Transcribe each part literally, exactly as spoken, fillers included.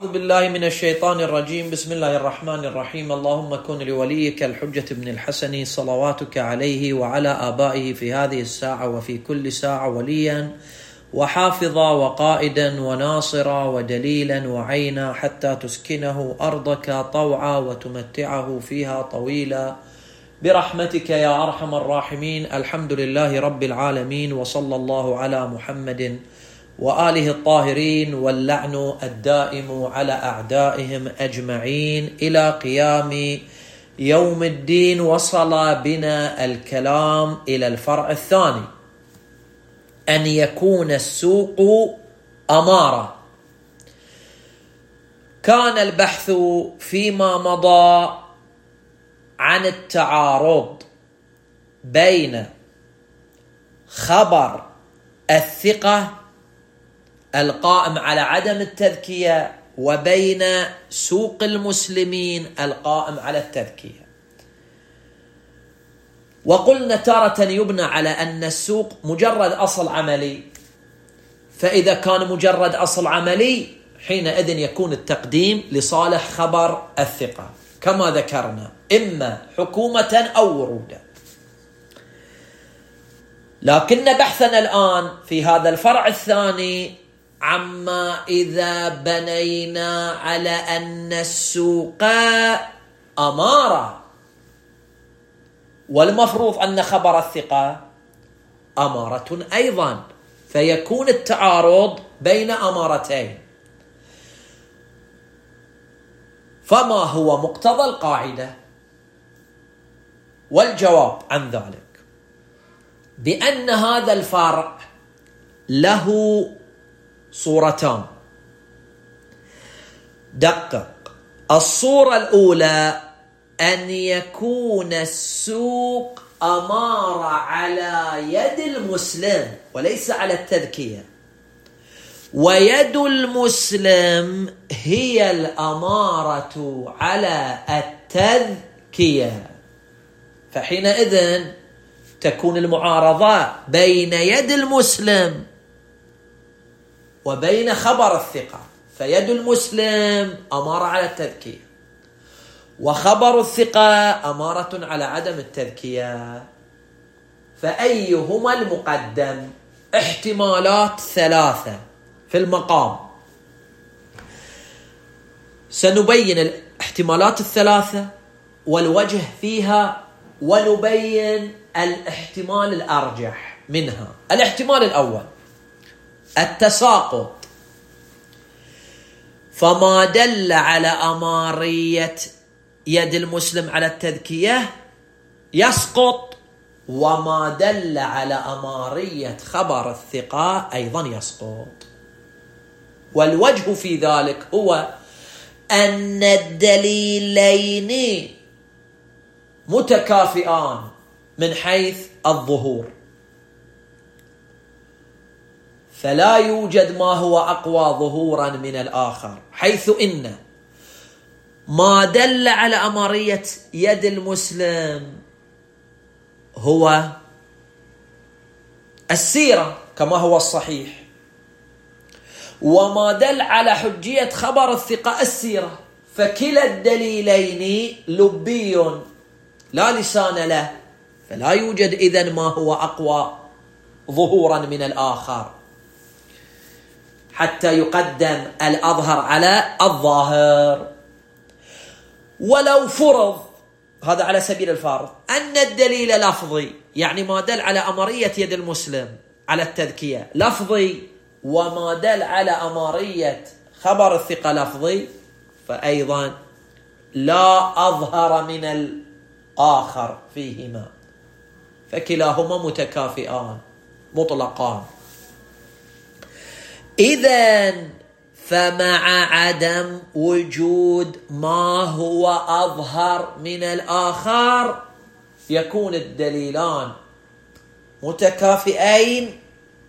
أعوذ بالله من الشيطان الرجيم. بسم الله الرحمن الرحيم. اللهم كن لوليك الحجة بن الحسن صلواتك عليه وعلى آبائه في هذه الساعة وفي كل ساعة وليا وحافظا وقائدا وناصرا ودليلا وعينا حتى تسكنه أرضك طوعا وتمتعه فيها طويلا برحمتك يا أرحم الراحمين. الحمد لله رب العالمين، وصلى الله على محمد وآله الطاهرين، واللعن الدائم على أعدائهم أجمعين إلى قيام يوم الدين. وصل بنا الكلام إلى الفرع الثاني، أن يكون السوق أمارة. كان البحث فيما مضى عن التعارض بين خبر الثقة القائم على عدم التذكية وبين سوق المسلمين القائم على التذكية. وقلنا تارة يبنى على أن السوق مجرد أصل عملي، فإذا كان مجرد أصل عملي حينئذ يكون التقديم لصالح خبر الثقة كما ذكرنا، إما حكومة أو ورودا. لكن بحثنا الآن في هذا الفرع الثاني عما إذا بنينا على أن السوق أمارة، والمفروض أن خبر الثقة أمارة أيضا، فيكون التعارض بين أمارتين. فما هو مقتضى القاعدة؟ والجواب عن ذلك بأن هذا الفرع له صورتان. دقق. الصورة الأولى أن يكون السوق أمارة على يد المسلم وليس على التذكية، ويد المسلم هي الأمارة على التذكية، فحينئذ تكون المعارضة بين يد المسلم وبين خبر الثقة. فيد المسلم أمارة على التذكية، وخبر الثقة أمارة على عدم التذكية، فأيهما المقدم؟ احتمالات ثلاثة في المقام. سنبين الاحتمالات الثلاثة والوجه فيها، ونبين الاحتمال الأرجح منها. الاحتمال الأول التساقط، فما دل على أمارية يد المسلم على التذكية يسقط، وما دل على أمارية خبر الثقة أيضا يسقط. والوجه في ذلك هو أن الدليلين متكافئان من حيث الظهور، فلا يوجد ما هو أقوى ظهورا من الآخر، حيث إن ما دل على أمارية يد المسلم هو السيرة كما هو الصحيح، وما دل على حجية خبر الثقة السيرة، فكلا الدليلين لبي لا لسان له، فلا يوجد إذن ما هو أقوى ظهورا من الآخر حتى يقدم الأظهر على الظاهر. ولو فرض، هذا على سبيل الفرض، أن الدليل لفظي، يعني ما دل على أمارية يد المسلم على التذكية لفظي، وما دل على أمارية خبر الثقة لفظي، فأيضا لا أظهر من الآخر فيهما، فكلاهما متكافئان مطلقان. إذن فمع عدم وجود ما هو أظهر من الآخر يكون الدليلان متكافئين،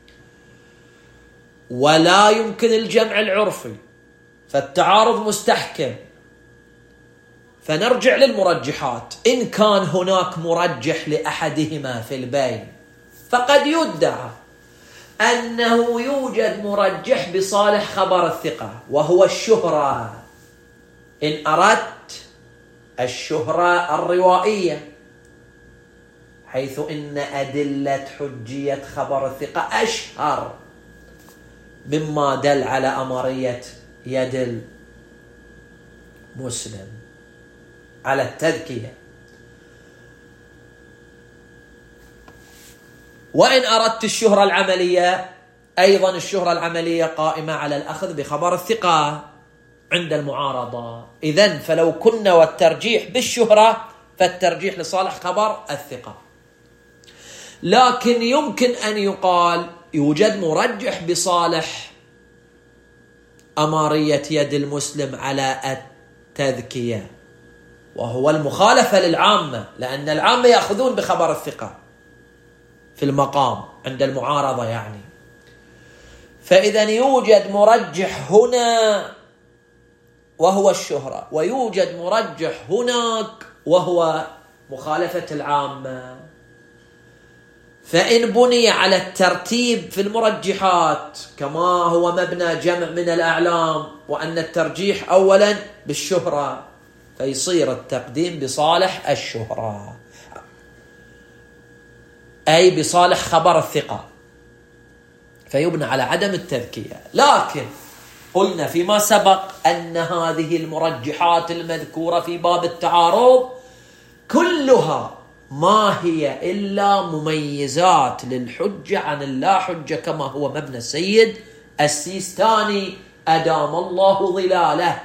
ولا يمكن الجمع العرفي، فالتعارض مستحكم. فنرجع للمرجحات. إن كان هناك مرجح لأحدهما في البين، فقد يدعى أنه يوجد مرجح بصالح خبر الثقة وهو الشهرة، إن أردت الشهرة الروائية، حيث إن أدلة حجية خبر الثقة أشهر مما دل على أمرية يد المسلم على التذكية. وإن أردت الشهرة العملية، أيضا الشهرة العملية قائمة على الأخذ بخبر الثقة عند المعارضة. إذن فلو كنا والترجيح بالشهرة فالترجيح لصالح خبر الثقة. لكن يمكن أن يقال يوجد مرجح بصالح أمارية يد المسلم على التذكية، وهو المخالفة للعامة، لأن العامة يأخذون بخبر الثقة في المقام عند المعارضة يعني. فإذا يوجد مرجح هنا وهو الشهرة، ويوجد مرجح هناك وهو مخالفة العامة. فإن بني على الترتيب في المرجحات كما هو مبنى جمع من الأعلام، وأن الترجيح أولا بالشهرة، فيصير التقديم بصالح الشهرة، أي بصالح خبر الثقة، فيبنى على عدم التذكية. لكن قلنا فيما سبق أن هذه المرجحات المذكورة في باب التعارض كلها ما هي إلا مميزات للحجة عن اللا حجة، كما هو مبنى السيد السيستاني أدام الله ظلاله.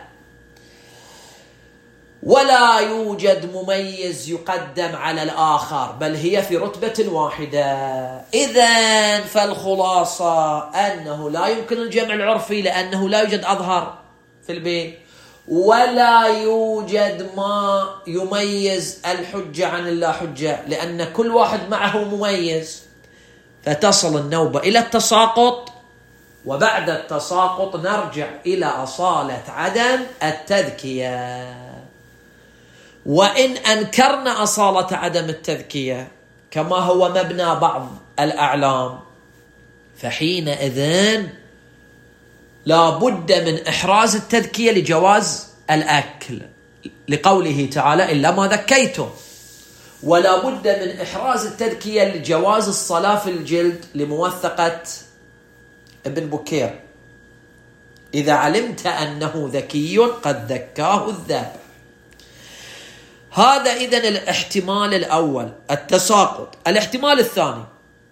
ولا يوجد مميز يقدم على الآخر، بل هي في رتبة واحدة. إذن فالخلاصة أنه لا يمكن الجمع العرفي، لأنه لا يوجد أظهر في البين، ولا يوجد ما يميز الحجة عن اللا حجة، لأن كل واحد معه مميز. فتصل النوبة إلى التساقط، وبعد التساقط نرجع إلى أصالة عدم التذكية. وإن أنكرنا أصالة عدم التذكية كما هو مبنى بعض الأعلام، فحينئذ لا بد من إحراز التذكية لجواز الأكل، لقوله تعالى إلا ما ذكيتم، ولا بد من إحراز التذكية لجواز الصلاة في الجلد لموثقة ابن بكير، إذا علمت أنه ذكي قد ذكاه الذابح. هذا إذن الاحتمال الأول التساقط. الاحتمال الثاني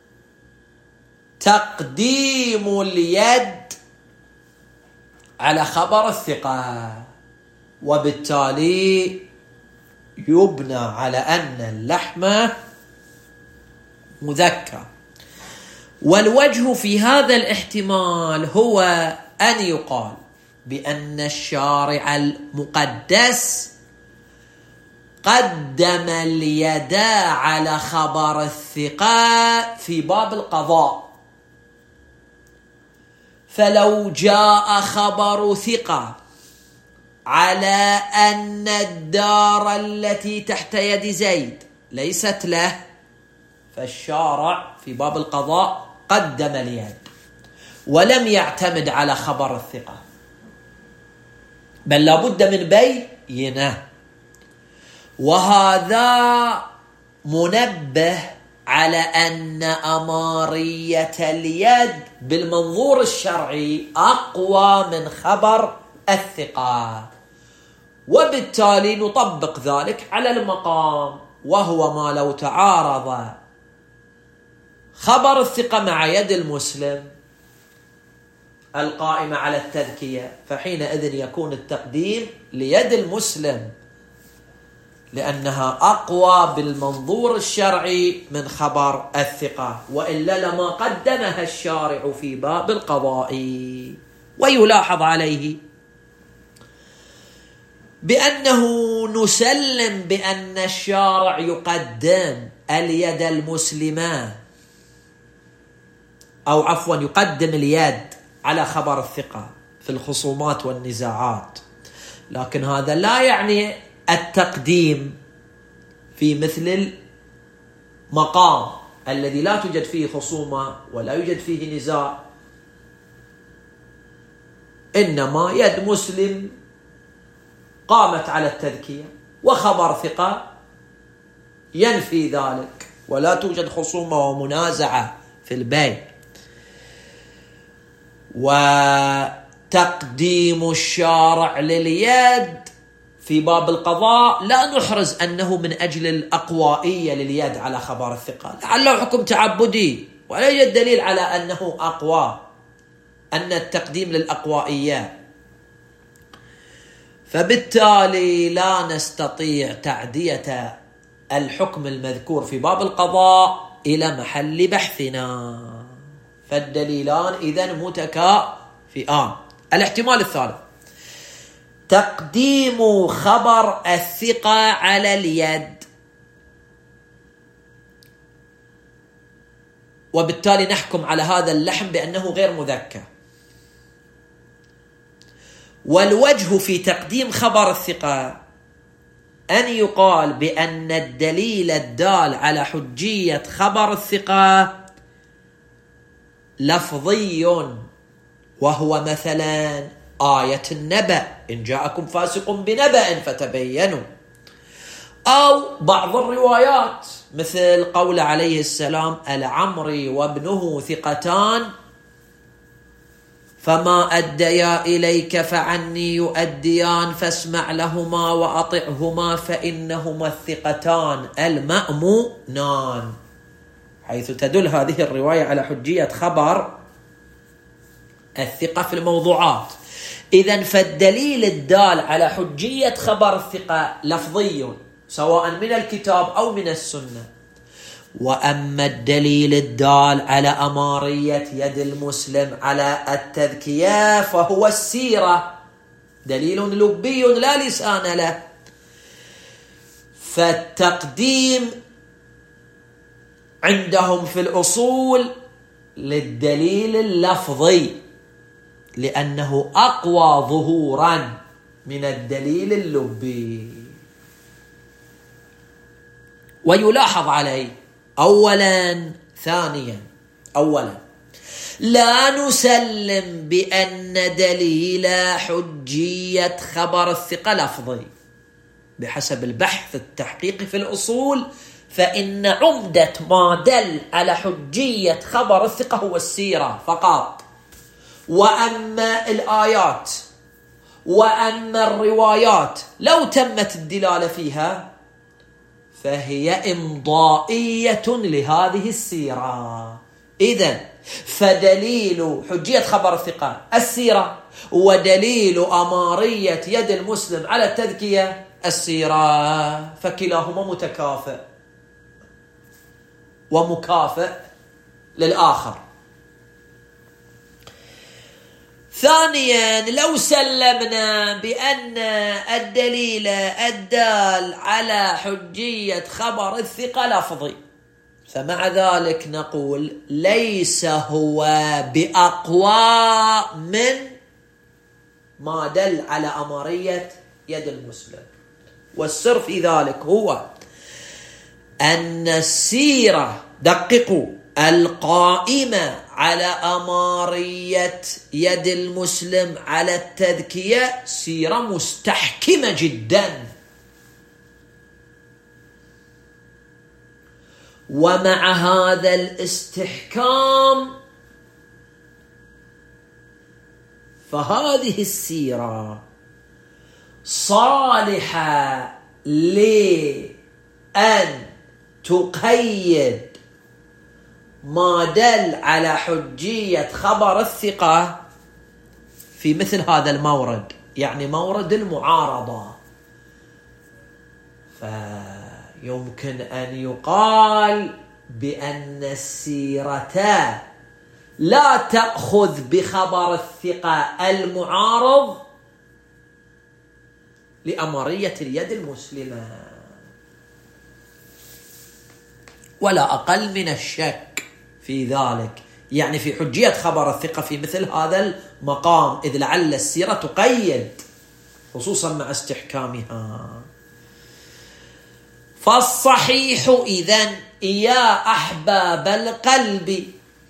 تقديم اليد على خبر الثقة، وبالتالي يبنى على أن اللحم مذكر. والوجه في هذا الاحتمال هو أن يقال بأن الشارع المقدس قدم اليد على خبر الثقة في باب القضاء، فلو جاء خبر ثقة على أن الدار التي تحت يد زيد ليست له، فالشارع في باب القضاء قدم اليد ولم يعتمد على خبر الثقة، بل لابد من بينه. وهذا منبه على أن أمارية اليد بالمنظور الشرعي أقوى من خبر الثقة، وبالتالي نطبق ذلك على المقام، وهو ما لو تعارض خبر الثقة مع يد المسلم القائمة على التذكية، فحينئذ يكون التقديم ليد المسلم، لأنها أقوى بالمنظور الشرعي من خبر الثقة، وإلا لما قدمها الشارع في باب القضاء. ويلاحظ عليه بأنه نسلم بأن الشارع يقدم اليد المسلمة، أو عفوا يقدم اليد على خبر الثقة في الخصومات والنزاعات، لكن هذا لا يعني التقديم في مثل المقام الذي لا توجد فيه خصومة ولا يوجد فيه نزاع، إنما يد مسلم قامت على التذكية وخبر ثقة ينفي ذلك، ولا توجد خصومة ومنازعة في البيع. وتقديم الشارع لليد في باب القضاء لا نحرز أنه من أجل الأقوائية لليد على خبر الثقة، لعله حكم تعبدي ولا يوجد دليل على أنه أقوى، أن التقديم للأقوائية. فبالتالي لا نستطيع تعدية الحكم المذكور في باب القضاء إلى محل بحثنا، فالدليلان إذن متكافئان. الاحتمال الثالث تقديم خبر الثقة على اليد، وبالتالي نحكم على هذا اللحم بأنه غير مذكى. والوجه في تقديم خبر الثقة أن يقال بأن الدليل الدال على حجية خبر الثقة لفظي، وهو مثلا آية النبأ إن جاءكم فاسق بنبأ فتبينوا، أو بعض الروايات مثل قول عليه السلام العمري وابنه ثقتان فما أديا إليك فعني يؤديان فاسمع لهما وأطعهما فإنهما الثقتان المأمونان، حيث تدل هذه الرواية على حجية خبر الثقة في الموضوعات. إذن فالدليل الدال على حجية خبر الثقة لفظي سواء من الكتاب أو من السنة. وأما الدليل الدال على أمارية يد المسلم على التذكية فهو السيرة، دليل لبي لا لسان له. فالتقديم عندهم في الأصول للدليل اللفظي لأنه أقوى ظهورا من الدليل اللبي. ويلاحظ عليه أولا ثانيا أولا لا نسلم بأن دليل حجية خبر الثقة لفظي بحسب البحث التحقيقي في الأصول، فإن عمدة ما دل على حجية خبر الثقة هو السيرة فقط. وأما الآيات وأما الروايات لو تمت الدلالة فيها فهي إمضائية لهذه السيرة. إذن فدليل حجية خبر الثقة السيرة، ودليل أمارية يد المسلم على التذكية السيرة، فكلاهما متكافئ ومكافئ للآخر. ثانيا لو سلمنا بأن الدليل الدال على حجية خبر الثقة لفظي، فمع ذلك نقول ليس هو بأقوى من ما دل على أمارية يد المسلم. والسر في ذلك هو أن السيرة دققوا القائمة على أمارية يد المسلم على التذكية سيرة مستحكمة جدا، ومع هذا الاستحكام فهذه السيرة صالحة لأن تقيد ما دل على حجية خبر الثقة في مثل هذا المورد، يعني مورد المعارضة. فيمكن أن يقال بأن السيرة لا تأخذ بخبر الثقة المعارض لأمارية اليد المسلمة، ولا أقل من الشك في ذلك، يعني في حجية خبر الثقة في مثل هذا المقام، إذ لعل السيرة تقيد خصوصا مع استحكامها. فالصحيح إذن يا أحباب القلب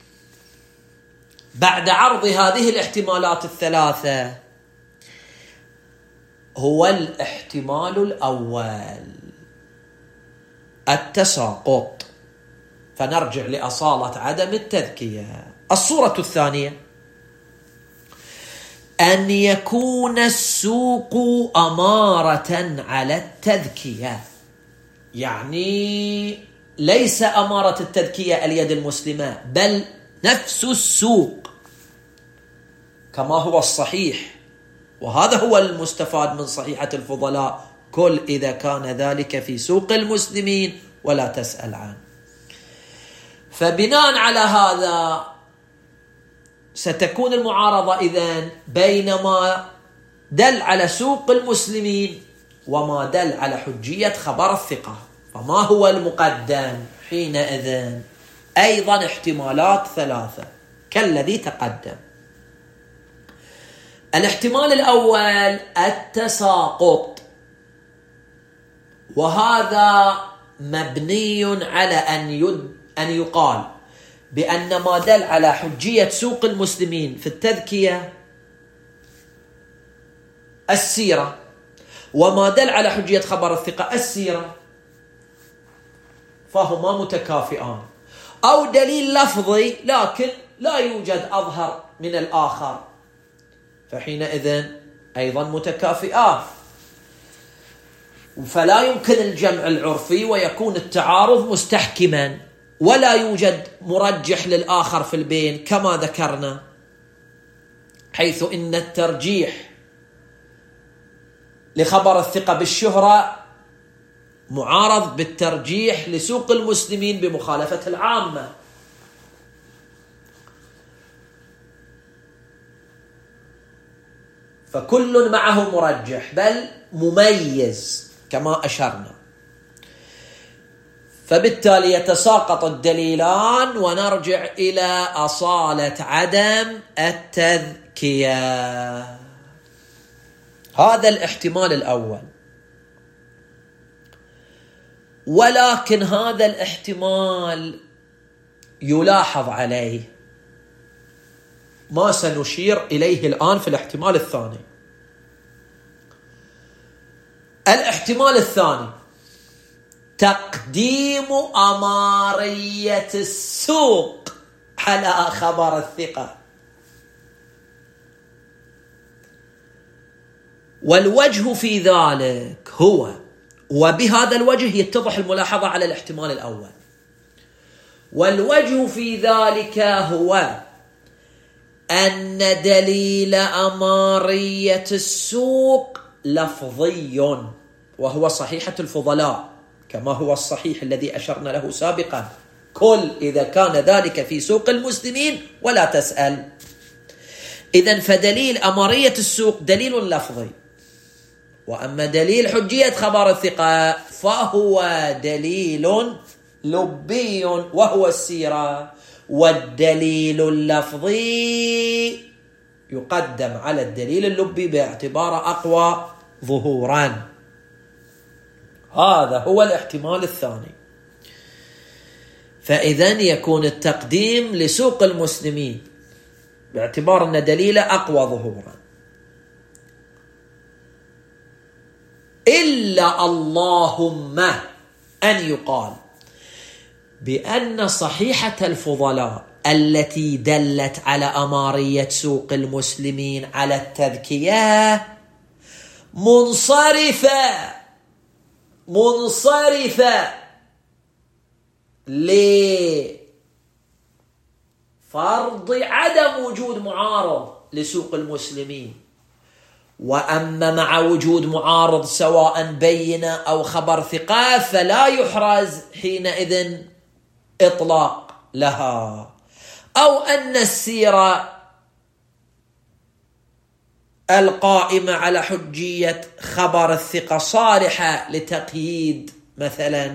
بعد عرض هذه الاحتمالات الثلاثة هو الاحتمال الأول التساقط، فنرجع لأصالة عدم التذكية. الصورة الثانية أن يكون السوق أمارة على التذكية، يعني ليس أمارة التذكية اليد المسلمة بل نفس السوق كما هو الصحيح، وهذا هو المستفاد من صحيحة الفضلاء: كل إذا كان ذلك في سوق المسلمين ولا تسأل عنه. فبناء على هذا ستكون المعارضة إذن بين ما دل على سوق المسلمين وما دل على حجية خبر الثقة. فما هو المقدم حينئذ؟ أيضا احتمالات ثلاثة كالذي تقدم. الاحتمال الأول التساقط، وهذا مبني على أن يد أن يقال بأن ما دل على حجية سوق المسلمين في التذكية السيرة، وما دل على حجية خبر الثقة السيرة، فهما متكافئان، أو دليل لفظي لكن لا يوجد أظهر من الآخر، فحينئذ أيضا متكافئان، فلا يمكن الجمع العرفي ويكون التعارض مستحكما، ولا يوجد مرجح للآخر في البين كما ذكرنا، حيث إن الترجيح لخبر الثقة بالشهرة معارض بالترجيح لسوق المسلمين بمخالفة العامة. فكل معه مرجح بل مميز كما أشرنا، فبالتالي يتساقط الدليلان ونرجع إلى أصالة عدم التذكية. هذا الاحتمال الأول. ولكن هذا الاحتمال يلاحظ عليه ما سنشير إليه الآن في الاحتمال الثاني. الاحتمال الثاني تقديم أمارية السوق على خبر الثقة، والوجه في ذلك هو، وبهذا الوجه يتضح الملاحظة على الاحتمال الأول، والوجه في ذلك هو أن دليل أمارية السوق لفظي، وهو صحيحة الفضلاء كما هو الصحيح الذي أشرنا له سابقا: كل إذا كان ذلك في سوق المسلمين ولا تسأل. إذن فدليل أمارية السوق دليل لفظي، وأما دليل حجية خبر الثقة فهو دليل لبي وهو السيرة، والدليل اللفظي يقدم على الدليل اللبي باعتبار أقوى ظهورا. هذا هو الاحتمال الثاني. فإذن يكون التقديم لسوق المسلمين باعتبار أن دليله أقوى ظهورا، إلا اللهم أن يقال بأن صحيحة الفضلاء التي دلت على أمارية سوق المسلمين على التذكية منصرفة منصرفة لفرض عدم وجود معارض لسوق المسلمين. وأما مع وجود معارض سواء بينة أو خبر ثقة فلا يحرز حينئذ إطلاق لها، أو أن السيرة القائمة على حجية خبر الثقة صالحة لتقييد مثلا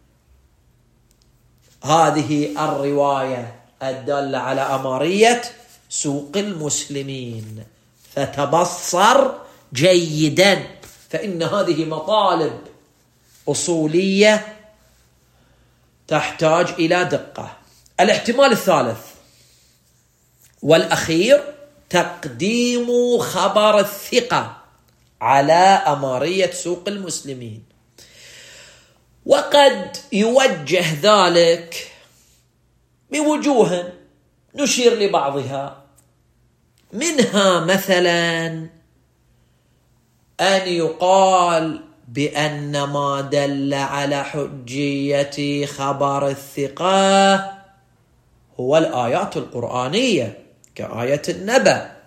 هذه الرواية الدالة على أمارية سوق المسلمين. فتبصر جيدا، فإن هذه مطالب أصولية تحتاج إلى دقة. الاحتمال الثالث والأخير تقديم خبر الثقة على أمارية سوق المسلمين، وقد يوجه ذلك بوجوه نشير لبعضها، منها مثلا أن يقال بأن ما دل على حجية خبر الثقة هو الآيات القرآنية كآية النبأ،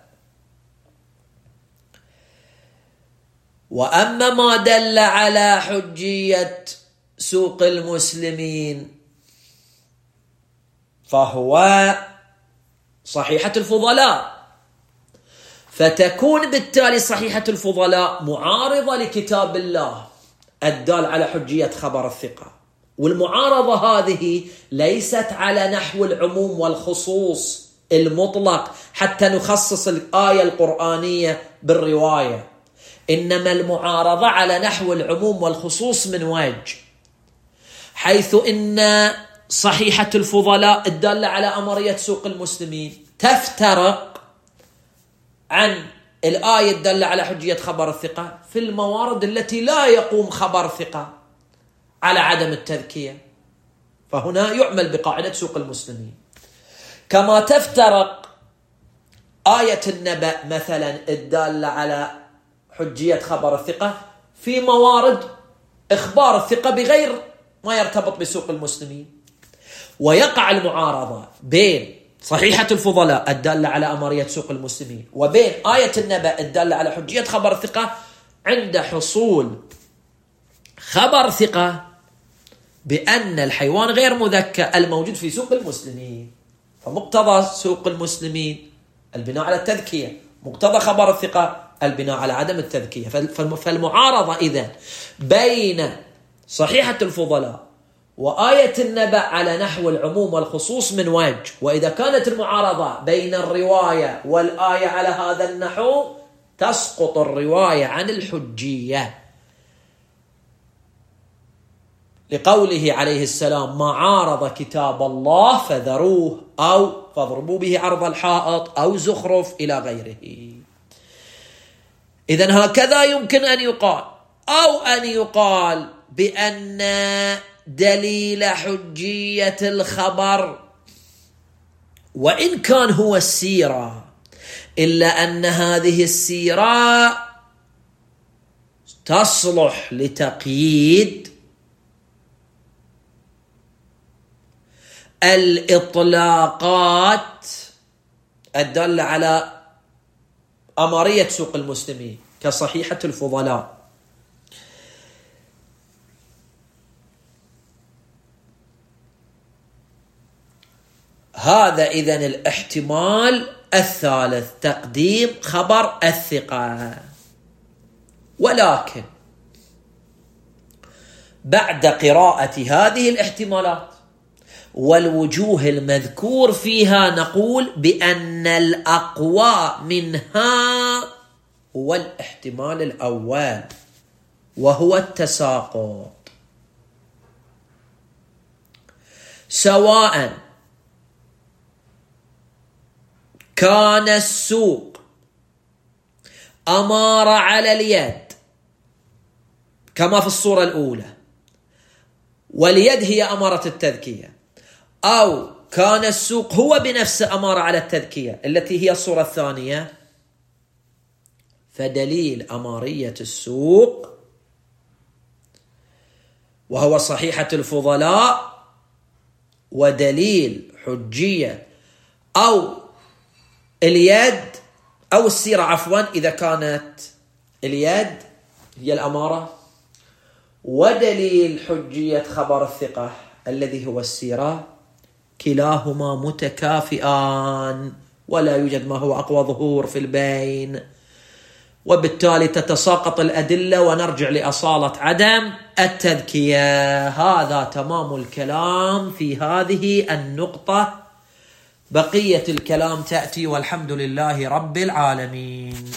وأما ما دل على حجية سوق المسلمين فهو صحيحة الفضلاء، فتكون بالتالي صحيحة الفضلاء معارضة لكتاب الله الدال على حجية خبر الثقة. والمعارضة هذه ليست على نحو العموم والخصوص المطلق حتى نخصص الآية القرآنية بالرواية، إنما المعارضة على نحو العموم والخصوص من وجه، حيث إن صحيحة الفضلاء الدالة على أمرية سوق المسلمين تفترق عن الآية الدالة على حجية خبر الثقة في الموارد التي لا يقوم خبر ثقة على عدم التذكية، فهنا يعمل بقاعدة سوق المسلمين. كما تفترق آية النبأ مثلا الدالة على حجية خبر الثقة في موارد إخبار الثقة بغير ما يرتبط بسوق المسلمين، ويقع المعارضة بين صحيحة الفضلاء الدالة على أمارية سوق المسلمين وبين آية النبأ الدالة على حجية خبر الثقة عند حصول خبر ثقة بأن الحيوان غير مذكى الموجود في سوق المسلمين، فمقتضى سوق المسلمين البناء على التذكية، مقتضى خبر الثقة البناء على عدم التذكية. فالمعارضة إذن بين صحيحة الفضلاء وآية النبأ على نحو العموم والخصوص من وجه، وإذا كانت المعارضة بين الرواية والآية على هذا النحو تسقط الرواية عن الحجية، لقوله عليه السلام: ما عارض كتاب الله فذروه أو فاضربوا به عرض الحائط أو زخرف إلى غيره. إذن هكذا يمكن أن يقال، أو أن يقال بأن دليل حجية الخبر وإن كان هو السيرة، إلا أن هذه السيرة تصلح لتقييد الإطلاقات الدالة على أمارية سوق المسلمين كصحيحة الفضلاء. هذا إذن الاحتمال الثالث، تقديم خبر الثقة. ولكن بعد قراءة هذه الاحتمالات والوجوه المذكور فيها نقول بأن الأقوى منها هو الاحتمال الأول، وهو التساقط، سواء كان السوق أمار على اليد كما في الصورة الأولى، واليد هي أمارة التذكية، أو كان السوق هو بنفسه أمارة على التذكية التي هي الصورة الثانية، فدليل أمارية السوق وهو صحيحة الفضلاء، ودليل حجية أو اليد أو السيرة عفوا إذا كانت اليد هي الأمارة، ودليل حجية خبر الثقة الذي هو السيرة، كلاهما متكافئان ولا يوجد ما هو أقوى ظهور في البين، وبالتالي تتساقط الأدلة ونرجع لأصالة عدم التذكية. هذا تمام الكلام في هذه النقطة، بقية الكلام تأتي، والحمد لله رب العالمين.